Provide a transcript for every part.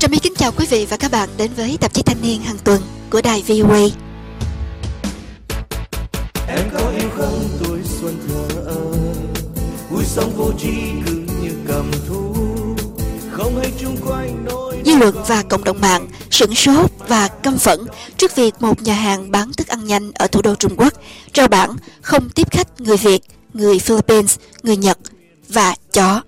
Trà My kính chào quý vị và các bạn đến với tạp chí Thanh niên hàng tuần của đài VOA. Em có yêu không tuổi xuân thờ ơ, vui sống vô tri cứ như cầm thú, không hay chung quanh nỗi. Dư luận và cộng đồng mạng sửng sốt và căm phẫn trước việc một nhà hàng bán thức ăn nhanh ở thủ đô Trung Quốc rao bảng không tiếp khách người Việt, người Philippines, người Nhật và chó.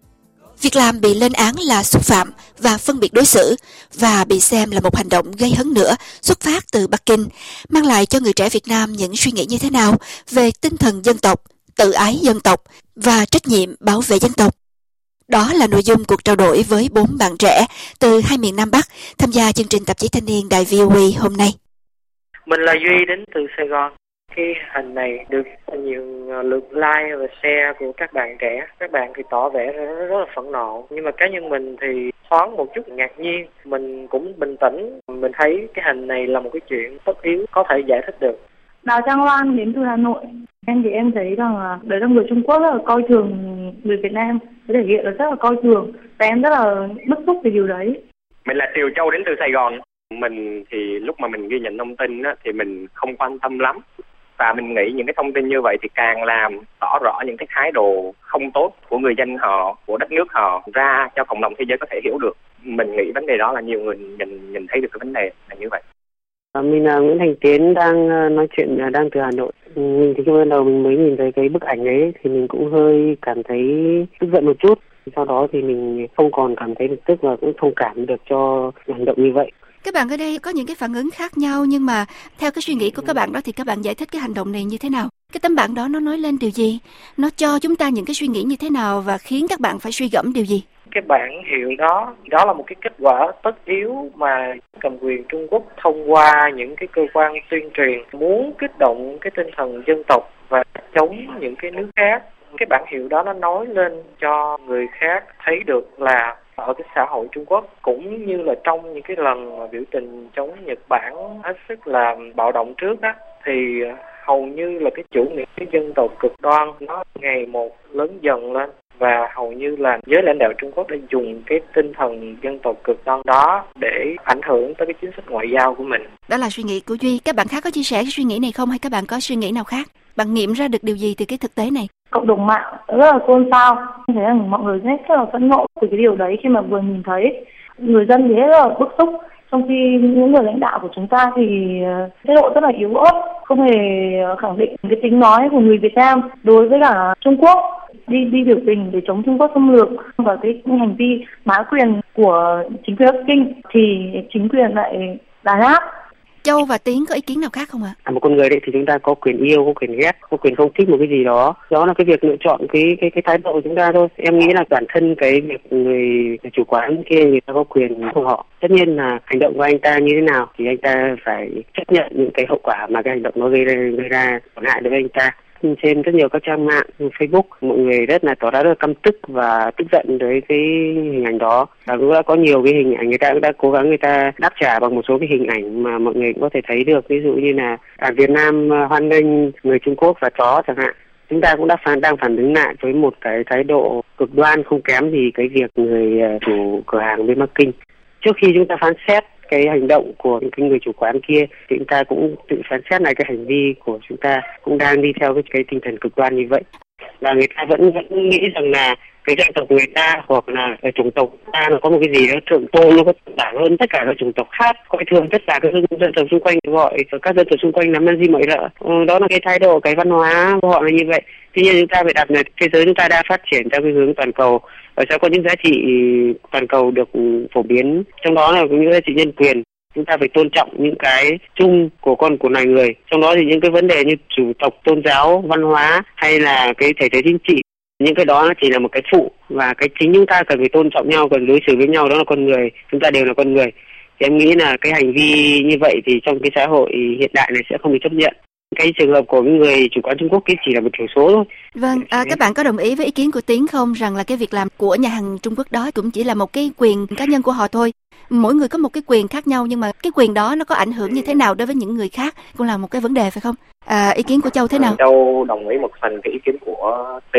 Việc làm bị lên án là xúc phạm và phân biệt đối xử và bị xem là một hành động gây hấn nữa xuất phát từ Bắc Kinh, mang lại cho người trẻ Việt Nam những suy nghĩ như thế nào về tinh thần dân tộc, tự ái dân tộc và trách nhiệm bảo vệ dân tộc. Đó là nội dung cuộc trao đổi với 4 bạn trẻ từ hai miền Nam Bắc tham gia chương trình tạp chí Thanh niên đài VOA hôm nay. Mình là Duy đến từ Sài Gòn. Cái hình này được nhiều lượt like và share của các bạn trẻ. Các bạn thì tỏ vẻ rất là phẫn nộ. Nhưng mà cá nhân mình thì thoáng một chút ngạc nhiên. Mình cũng bình tĩnh. Mình thấy cái hình này là một cái chuyện tất yếu có thể giải thích được. Đào Trang Loan đến từ Hà Nội. Em thì em thấy rằng là đấy là người Trung Quốc rất là coi thường người Việt Nam. Cái thể hiện là rất là coi thường. Và em rất là bức xúc về điều đấy. Mình là Triều Châu đến từ Sài Gòn. Mình thì lúc mà mình ghi nhận thông tin á, thì mình không quan tâm lắm. Và mình nghĩ những cái thông tin như vậy thì càng làm tỏ rõ những cái thái độ không tốt của người dân họ, của đất nước họ ra cho cộng đồng thế giới có thể hiểu được. Mình nghĩ vấn đề đó là nhiều người nhìn thấy được cái vấn đề là như vậy. Mình là Nguyễn Thành Tiến, đang nói chuyện đang từ Hà Nội. Mình thì khi ban đầu mình mới nhìn thấy cái bức ảnh ấy thì mình cũng hơi cảm thấy tức giận một chút. Sau đó thì mình không còn cảm thấy bực tức và cũng thông cảm được cho hành động như vậy. Các bạn ở đây có những cái phản ứng khác nhau, nhưng mà theo cái suy nghĩ của các bạn đó thì các bạn giải thích cái hành động này như thế nào? Cái tấm bảng đó nó nói lên điều gì? Nó cho chúng ta những cái suy nghĩ như thế nào và khiến các bạn phải suy gẫm điều gì? Cái bảng hiệu đó là một cái kết quả tất yếu mà cầm quyền Trung Quốc thông qua những cái cơ quan tuyên truyền muốn kích động cái tinh thần dân tộc và chống những cái nước khác. Cái bảng hiệu đó nó nói lên cho người khác thấy được là ở cái xã hội Trung Quốc cũng như là trong những cái lần mà biểu tình chống Nhật Bản hết sức là bạo động trước đó, thì hầu như là cái chủ nghĩa cái dân tộc cực đoan nó ngày một lớn dần lên, và hầu như là giới lãnh đạo Trung Quốc đã dùng cái tinh thần dân tộc cực đoan đó để ảnh hưởng tới cái chính sách ngoại giao của mình. Đó là suy nghĩ của Duy. Các bạn khác có chia sẻ cái suy nghĩ này không, hay các bạn có suy nghĩ nào khác? Bạn nghiệm ra được điều gì từ cái thực tế này? Cộng đồng mạng rất là xôn xao. Em thấy rằng mọi người rất là phẫn nộ từ cái điều đấy khi mà vừa nhìn thấy. Người dân thì rất là bức xúc. Trong khi những người lãnh đạo của chúng ta thì thái độ rất là yếu ớt, không hề khẳng định cái tiếng nói của người Việt Nam đối với cả Trung Quốc, đi biểu tình để chống Trung Quốc xâm lược, và cái hành vi bá quyền của chính quyền Bắc Kinh thì chính quyền lại đàn áp. Châu và Tiến có ý kiến nào khác không ạ? Một con người đấy thì chúng ta có quyền yêu, có quyền ghét, có quyền không thích một cái gì đó. Đó là cái việc lựa chọn cái thái độ của chúng ta thôi. Em nghĩ là bản thân cái việc người chủ quán kia người ta có quyền của họ. Tất nhiên là hành động của anh ta như thế nào thì anh ta phải chấp nhận những cái hậu quả mà cái hành động nó gây ra tổn hại đối với anh ta. Trên rất nhiều các trang mạng như Facebook, mọi người tỏ ra rất là căm tức và tức giận với cái hình ảnh đó. Và cũng đã có nhiều cái hình ảnh người ta cũng đã cố gắng người ta đáp trả bằng một số cái hình ảnh mà mọi người cũng có thể thấy được, ví dụ như là Việt Nam hoan nghênh người Trung Quốc và chó chẳng hạn. Chúng ta cũng đang phản ứng lại với một cái thái độ cực đoan không kém gì cái việc người chủ cửa hàng bên Bắc Kinh. Trước khi chúng ta phán xét cái hành động của cái người chủ quán kia thì chúng ta cũng tự phán xét lại cái hành vi của chúng ta cũng đang đi theo cái tinh thần cực đoan như vậy. Và người ta vẫn nghĩ rằng là cái dân tộc người ta hoặc là cái chủng tộc ta nó có một cái gì đó thượng tôn, nó có đẳng hơn tất cả các chủng tộc khác, coi thường tất cả các dân tộc xung quanh, gọi các dân tộc xung quanh là man di mọi rợ. Đó là cái thái độ, cái văn hóa của họ là như vậy. Tuy nhiên chúng ta phải đặt là thế giới chúng ta đã phát triển theo cái hướng toàn cầu và sẽ có những giá trị toàn cầu được phổ biến, trong đó là những giá trị nhân quyền. Chúng ta phải tôn trọng những cái chung của loài người, trong đó thì những cái vấn đề như chủng tộc, tôn giáo, văn hóa hay là cái thể chế chính trị, những cái đó chỉ là một cái phụ, và cái chính chúng ta cần phải tôn trọng nhau, cần đối xử với nhau, đó là con người, chúng ta đều là con người. Thì em nghĩ là cái hành vi như vậy thì trong cái xã hội hiện đại này sẽ không được chấp nhận. Cái trường hợp của người chủ quán Trung Quốc kia chỉ là một thiểu số thôi. Vâng, các bạn có đồng ý với ý kiến của Tiến không, rằng là cái việc làm của nhà hàng Trung Quốc đó cũng chỉ là một cái quyền cá nhân của họ thôi? Mỗi người có một cái quyền khác nhau, nhưng mà cái quyền đó nó có ảnh hưởng như thế nào đối với những người khác cũng là một cái vấn đề, phải không? Ý kiến của Châu thế nào? Châu đồng ý một phần cái ý kiến của Tiến.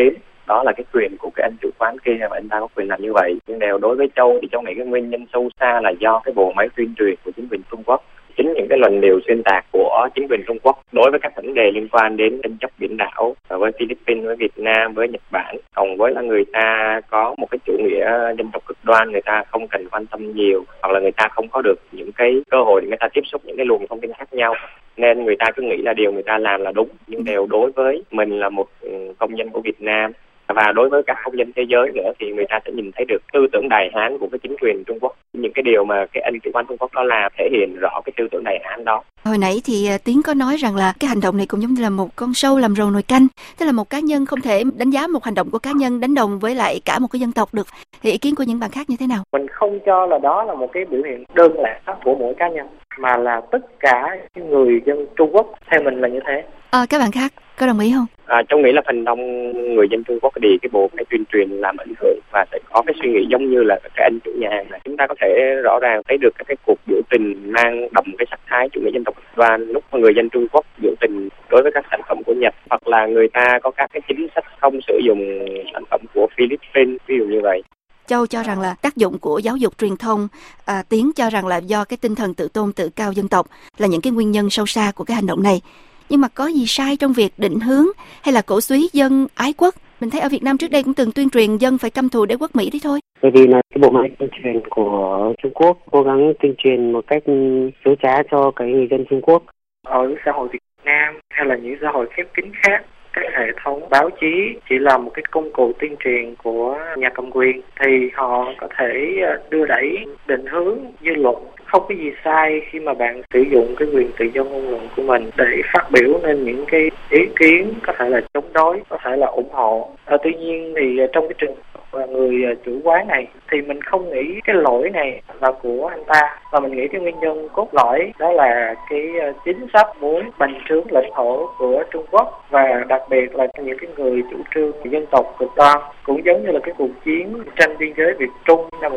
đó là cái quyền của cái anh chủ quán kia và anh ta có quyền làm như vậy. Nhưng đều đối với Châu thì Châu nghĩ cái nguyên nhân sâu xa là do cái bộ máy tuyên truyền của chính quyền Trung Quốc. Chính những cái luận điệu xuyên tạc của chính quyền Trung Quốc đối với các vấn đề liên quan đến tranh chấp biển đảo với Philippines, với Việt Nam, với Nhật Bản, cộng với là người ta có một cái chủ nghĩa dân tộc cực đoan, người ta không cần quan tâm nhiều, hoặc là người ta không có được những cái cơ hội để người ta tiếp xúc những cái luồng thông tin khác nhau, nên người ta cứ nghĩ là điều người ta làm là đúng. Nhưng đều đối với mình là một công dân của Việt Nam và đối với các công dân thế giới nữa thì người ta sẽ nhìn thấy được tư tưởng Đại Hán của cái chính quyền Trung Quốc. Những cái điều mà cái anh chủ quan Trung Quốc đó làm thể hiện rõ cái tư tưởng Đại Hán đó. Hồi nãy thì Tiến có nói rằng là cái hành động này cũng giống như là một con sâu làm rầu nồi canh, tức là một cá nhân không thể đánh giá một hành động của cá nhân đánh đồng với lại cả một cái dân tộc được. Thì ý kiến của những bạn khác như thế nào? Mình không cho là đó là một cái biểu hiện đơn lẻ của mỗi cá nhân, mà là tất cả người dân Trung Quốc. Theo mình là như thế. Các bạn khác có đồng ý không? Tôi nghĩ là phần đông người dân Trung Quốc thì cái bộ cái tuyên truyền làm ảnh hưởng và sẽ có cái suy nghĩ giống như là cái anh chủ nhà hàng này. Chúng ta có thể rõ ràng thấy được các cái cuộc biểu tình mang đậm cái sắc thái chủ nghĩa dân tộc cực đoan lúc mà người dân Trung Quốc biểu tình đối với các sản phẩm của Nhật, hoặc là người ta có các cái chính sách không sử dụng sản phẩm của Philippines, ví dụ như vậy. Châu cho rằng là tác dụng của giáo dục truyền thông, Tiến cho rằng là do cái tinh thần tự tôn tự cao dân tộc là những cái nguyên nhân sâu xa của cái hành động này. Nhưng mà có gì sai trong việc định hướng hay là cổ suý dân ái quốc? Mình thấy ở Việt Nam trước đây cũng từng tuyên truyền dân phải căm thù đế quốc Mỹ đấy thôi. Bởi vì là cái bộ máy tuyên truyền của Trung Quốc cố gắng tuyên truyền một cách dối trá cho cái người dân Trung Quốc. Ở xã hội Việt Nam hay là những xã hội khép kín khác, các hệ thống báo chí chỉ là một cái công cụ tuyên truyền của nhà cầm quyền, thì họ có thể đưa đẩy định hướng dư luận. Không có gì sai khi mà bạn sử dụng cái quyền tự do ngôn luận của mình để phát biểu nên những cái ý kiến có thể là chống đối, có thể là ủng hộ. Tuy nhiên thì trong cái trường hợp người chủ quán này thì mình không nghĩ cái lỗi này là của anh ta, và mình nghĩ cái nguyên nhân cốt lõi đó là cái chính sách muốn bành trướng lãnh thổ của Trung Quốc, và đặc biệt là những cái người chủ trương dân tộc cực đoan. Cũng giống như là cái cuộc chiến tranh biên giới Việt Trung năm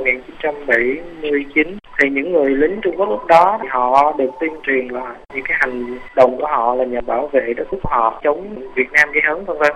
1979, thì những người lính Trung Quốc lúc đó thì họ được tuyên truyền là những cái hành động của họ là nhằm bảo vệ đất nước của họ, chống Việt Nam gây hấn, vân vân.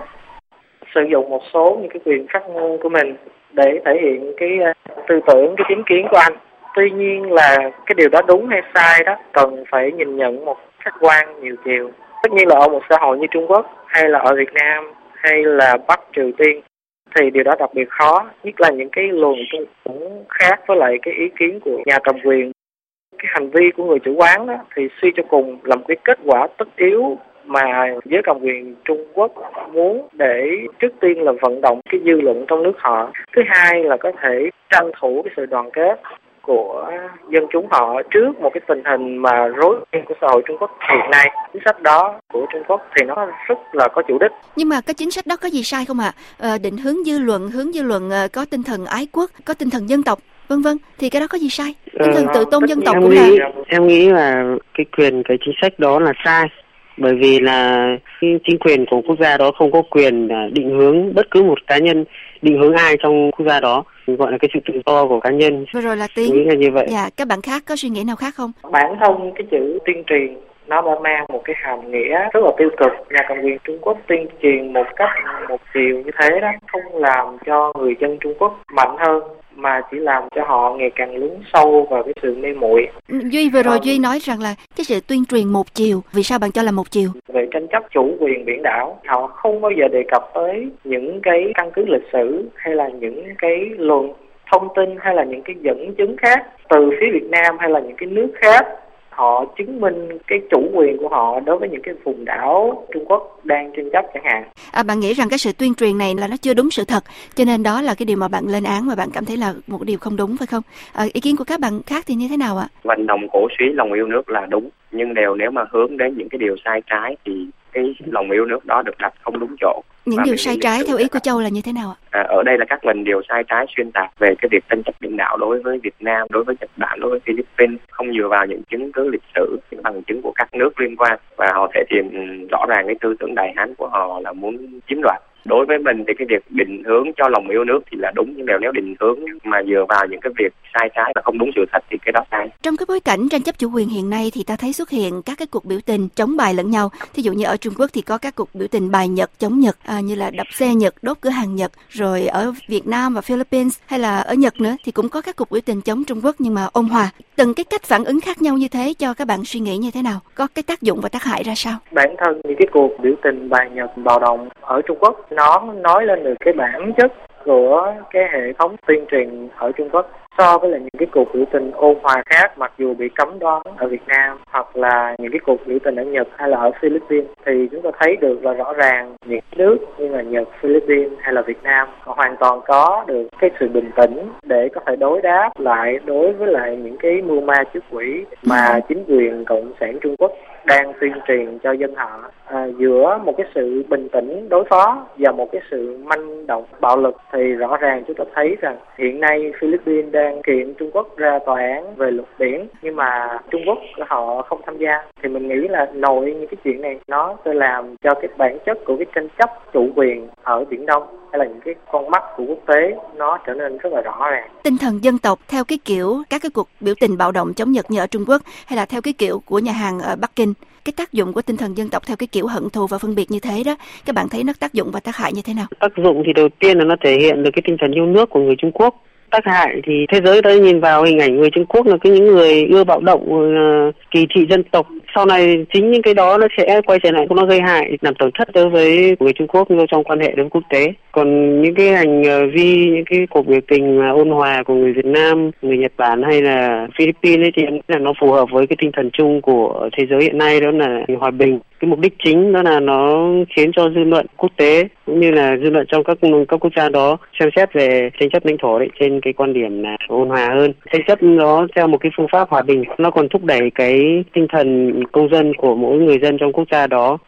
Sử dụng một số những cái quyền phát ngôn của mình để thể hiện cái tư tưởng, cái chính kiến của anh. Tuy nhiên là cái điều đó đúng hay sai đó cần phải nhìn nhận một khách quan nhiều chiều. Tất nhiên là ở một xã hội như Trung Quốc hay là ở Việt Nam hay là Bắc Triều Tiên thì điều đó đặc biệt khó, nhất là những cái luồng cũng khác với lại cái ý kiến của nhà cầm quyền. Cái hành vi của người chủ quán đó thì suy cho cùng là một cái kết quả tất yếu mà giới cầm quyền Trung Quốc muốn để trước tiên là vận động cái dư luận trong nước họ. Thứ hai là có thể tranh thủ cái sự đoàn kết của dân chúng họ trước một cái tình hình mà rối ren của xã hội Trung Quốc hiện nay. Chính sách đó của Trung Quốc thì nó rất là có chủ đích. Nhưng mà cái chính sách đó có gì sai không ạ? Định hướng dư luận có tinh thần ái quốc, có tinh thần dân tộc, vân vân, thì cái đó có gì sai? Tinh thần tự tôn dân tộc cũng là... Em nghĩ là cái chính sách đó là sai. Bởi vì là chính quyền của quốc gia đó không có quyền định hướng bất cứ một cá nhân, định hướng ai trong quốc gia đó, gọi là cái sự tự do của cá nhân. Vừa rồi là Tiến. Nghĩ là như vậy. Dạ, các bạn khác có suy nghĩ nào khác không? Bản thân cái chữ tuyên truyền nó đã mang một cái hàm nghĩa rất là tiêu cực. Nhà cầm quyền Trung Quốc tuyên truyền một cách một chiều như thế đó không làm cho người dân Trung Quốc mạnh hơn, mà chỉ làm cho họ ngày càng lún sâu vào cái sự mê muội. Duy vừa rồi Duy nói rằng là cái sự tuyên truyền một chiều, vì sao bạn cho là một chiều? Về tranh chấp chủ quyền biển đảo, họ không bao giờ đề cập tới những cái căn cứ lịch sử hay là những cái luận thông tin hay là những cái dẫn chứng khác từ phía Việt Nam hay là những cái nước khác. Họ chứng minh cái chủ quyền của họ đối với những cái vùng đảo Trung Quốc đang tranh chấp chẳng hạn. Bạn nghĩ rằng cái sự tuyên truyền này là nó chưa đúng sự thật, cho nên đó là cái điều mà bạn lên án và bạn cảm thấy là một điều không đúng, phải không? Ý kiến của các bạn khác thì như thế nào ạ? Vận động cổ suý lòng yêu nước là đúng, nhưng nếu mà hướng đến những cái điều sai trái thì cái lòng yêu nước đó được đặt không đúng chỗ. Những điều sai trái theo ý của Châu là như thế nào ạ? Ở đây là các lần điều sai trái xuyên tạc về cái việc tranh chấp biển đảo đối với Việt Nam, đối với Nhật Bản, đối với Philippines, không dựa vào những chứng cứ lịch sử, những bằng chứng của các nước liên quan, và họ thể hiện rõ ràng cái tư tưởng Đại Hán của họ là muốn chiếm đoạt. Đối với mình thì cái việc định hướng cho lòng yêu nước thì là đúng, nhưng nếu định hướng mà dựa vào những cái việc sai trái và không đúng sự thật thì cái đó sai. Trong cái bối cảnh tranh chấp chủ quyền hiện nay thì ta thấy xuất hiện các cái cuộc biểu tình chống bài lẫn nhau. Thí dụ như ở Trung Quốc thì có các cuộc biểu tình bài Nhật, chống Nhật, như là đập xe Nhật, đốt cửa hàng Nhật. Rồi ở Việt Nam và Philippines hay là ở Nhật nữa thì cũng có các cuộc biểu tình chống Trung Quốc nhưng mà ôn hòa. Từng cái cách phản ứng khác nhau như thế cho các bạn suy nghĩ như thế nào? Có cái tác dụng và tác hại ra sao? Bản thân những cái cuộc biểu tình bài Nhật bạo động ở Trung Quốc nó nói lên được cái bản chất của cái hệ thống tuyên truyền ở Trung Quốc so với là những cái cuộc biểu tình ôn hòa khác, mặc dù bị cấm đoán ở Việt Nam hoặc là những cái cuộc biểu tình ở Nhật hay là ở Philippines, thì chúng ta thấy được là rõ ràng những nước như là Nhật, Philippines hay là Việt Nam hoàn toàn có được cái sự bình tĩnh để có thể đối đáp lại đối với lại những cái mưu ma trước quỷ mà chính quyền Cộng sản Trung Quốc đang tuyên truyền cho dân họ. Giữa một cái sự bình tĩnh đối phó và một cái sự manh động bạo lực thì rõ ràng chúng ta thấy rằng hiện nay Philippines đang kiện Trung Quốc ra tòa án về luật biển, nhưng mà Trung Quốc họ không tham gia. Thì mình nghĩ là nội những cái chuyện này nó sẽ làm cho cái bản chất của cái tranh chấp chủ quyền ở Biển Đông hay là những cái con mắt của quốc tế nó trở nên rất là rõ ràng. Tinh thần dân tộc theo cái kiểu các cái cuộc biểu tình bạo động chống Nhật như ở Trung Quốc hay là theo cái kiểu của nhà hàng ở Bắc Kinh, cái tác dụng của tinh thần dân tộc theo cái kiểu hận thù và phân biệt như thế đó, các bạn thấy nó tác dụng và tác hại như thế nào? Tác dụng thì đầu tiên là nó thể hiện được cái tinh thần yêu nước của người Trung Quốc. Tác hại thì thế giới đã nhìn vào hình ảnh người Trung Quốc là những người ưa bạo động, kỳ thị dân tộc. Sau này chính những cái đó nó sẽ quay trở lại, nó gây hại, làm tổn thất đối với người Trung Quốc trong quan hệ đối với quốc tế. Còn những cái hành vi, những cái cuộc biểu tình mà ôn hòa của người Việt Nam, người Nhật Bản hay là Philippines ấy, thì là nó phù hợp với cái tinh thần chung của thế giới hiện nay, đó là hòa bình. Cái mục đích chính đó là nó khiến cho dư luận quốc tế cũng như là dư luận trong các quốc gia đó xem xét về tranh chấp lãnh thổ đấy trên cái quan điểm là ôn hòa hơn. Tranh chấp nó theo một cái phương pháp hòa bình, nó còn thúc đẩy cái tinh thần công dân của mỗi người dân trong quốc gia đó.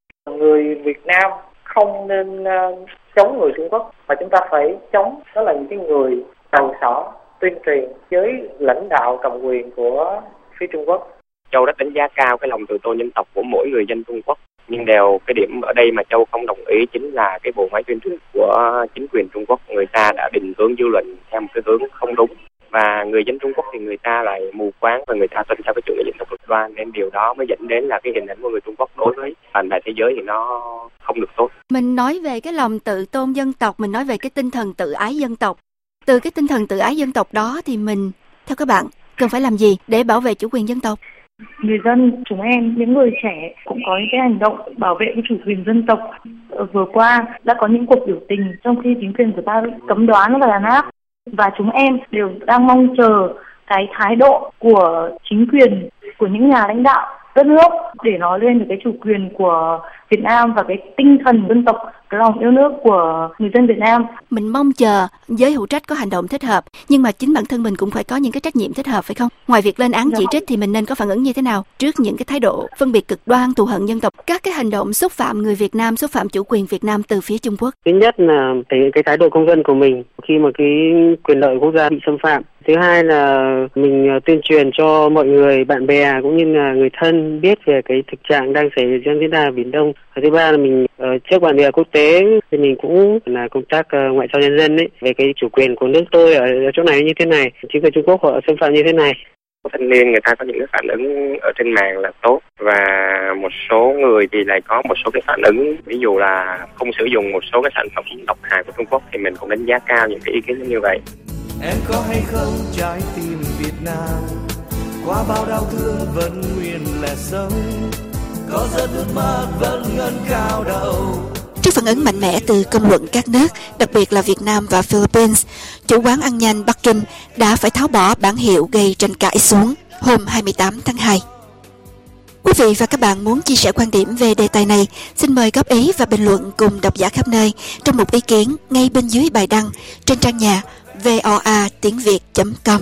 Người Việt Nam không nên chống người Trung Quốc, mà chúng ta phải chống đó là những cái người đầu sỏ tuyên truyền với lãnh đạo cầm quyền của phía Trung Quốc. Châu rất đánh giá cao cái lòng tự tôn dân tộc của mỗi người dân Trung Quốc, nhưng cái điểm ở đây mà Châu không đồng ý chính là cái bộ máy tuyên truyền của chính quyền Trung Quốc. Người ta đã định hướng dư luận theo một cái hướng không đúng, và người dân Trung Quốc thì người ta lại mù quáng và người ta tuân theo cái chủ nghĩa dân tộc cực đoan, nên điều đó mới dẫn đến là cái hình ảnh của người Trung Quốc đối với bạn bè thế giới thì nó không được tốt. Mình nói về cái lòng tự tôn dân tộc, mình nói về cái tinh thần tự ái dân tộc. Từ cái tinh thần tự ái dân tộc đó thì mình, theo các bạn, cần phải làm gì để bảo vệ chủ quyền dân tộc? Người dân, chúng em, những người trẻ cũng có những cái hành động bảo vệ cái chủ quyền dân tộc. Vừa qua đã có những cuộc biểu tình trong khi chính quyền của ta cấm đoán và đàn áp, và chúng em đều đang mong chờ cái thái độ của chính quyền, của những nhà lãnh đạo đất nước để nói lên được cái chủ quyền của Việt Nam và cái tinh thần dân tộc, cái lòng yêu nước của người dân Việt Nam. Mình mong chờ giới hữu trách có hành động thích hợp, nhưng mà chính bản thân mình cũng phải có những cái trách nhiệm thích hợp, phải không? Ngoài việc lên án chỉ trích thì mình nên có phản ứng như thế nào trước những cái thái độ phân biệt cực đoan, thù hận dân tộc, các cái hành động xúc phạm người Việt Nam, xúc phạm chủ quyền Việt Nam từ phía Trung Quốc? Thứ nhất là thể hiện cái thái độ công dân của mình khi mà cái quyền lợi quốc gia bị xâm phạm. Thứ hai là mình tuyên truyền cho mọi người, bạn bè cũng như là người thân biết về cái thực trạng đang xảy ra ở Biển Đông. Và thứ ba là mình trước bạn bè quốc tế thì mình cũng là công tác ngoại giao nhân dân ấy, về cái chủ quyền của nước tôi ở chỗ này như thế này, chính quyền Trung Quốc họ xâm phạm như thế này. Thanh niên người ta có những cái phản ứng ở trên mạng là tốt, và một số người thì lại có một số cái phản ứng, ví dụ là không sử dụng một số cái sản phẩm độc hại của Trung Quốc, thì mình cũng đánh giá cao những cái ý kiến như vậy. Em có hay không trái tim Việt Nam, qua bao đau thương vẫn nguyên là sống, có rất ước mơ vẫn ngân cao đầu. Trước phản ứng mạnh mẽ từ công luận các nước, đặc biệt là Việt Nam và Philippines, chủ quán ăn nhanh Bắc Kinh đã phải tháo bỏ bảng hiệu gây tranh cãi xuống hôm 28 tháng 2. Quý vị và các bạn muốn chia sẻ quan điểm về đề tài này, xin mời góp ý và bình luận cùng độc giả khắp nơi trong một ý kiến ngay bên dưới bài đăng trên trang nhà voatiengviet.com.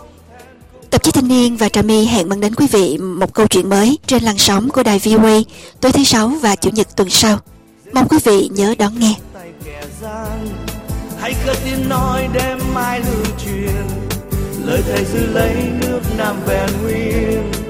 Tạp chí Thanh niên và Trà My hẹn mang đến quý vị một câu chuyện mới trên làn sóng của đài VOA tối thứ Sáu và Chủ nhật tuần sau. Mong quý vị nhớ đón nghe. Hãy cất tiếng nói đem mai lưu truyền, lời thầy giữ lấy nước Nam vẹn nguyên.